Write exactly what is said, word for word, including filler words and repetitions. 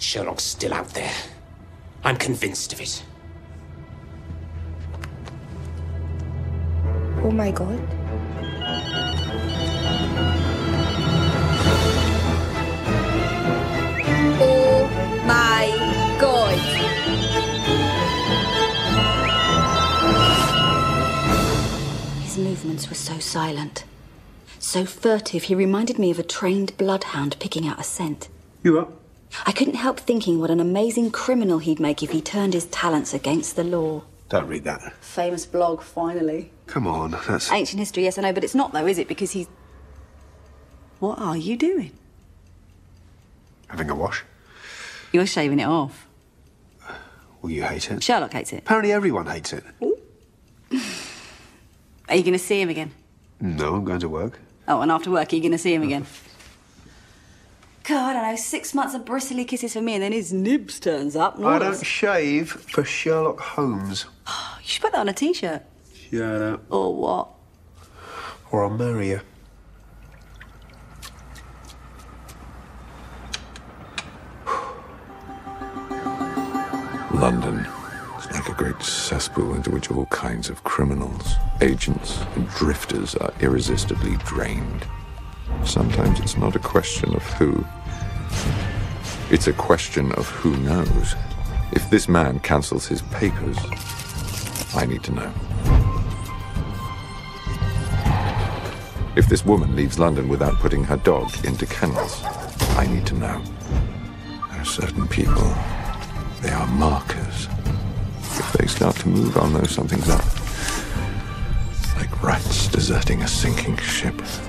Sherlock's still out there. I'm convinced of it. Oh my god. Oh my god. His movements were so silent, so furtive, he reminded me of a trained bloodhound picking out a scent. You up? I couldn't help thinking what an amazing criminal he'd make if he turned his talents against the law. Don't read that. Famous blog, finally. Come on, that's... Ancient history, yes, I know, but it's not, though, is it? Because he's... What are you doing? Having a wash? You're shaving it off. Well, you hate it. Sherlock hates it. Apparently everyone hates it. Are you going to see him again? No, I'm going to work. Oh, and after work, are you going to see him again? God, I don't know, six months of bristly kisses for me, and then his nibs turns up. I don't shave for Sherlock Holmes. You should put that on a T-shirt. Shut up. Or what? Or I'll marry you. London is like a great cesspool into which all kinds of criminals, agents, and drifters are irresistibly drained. Sometimes it's not a question of who. It's a question of who knows. If this man cancels his papers, I need to know. If this woman leaves London without putting her dog into kennels, I need to know. There are certain people, they are markers. If they start to move, I'll know something's up. Like rats deserting a sinking ship.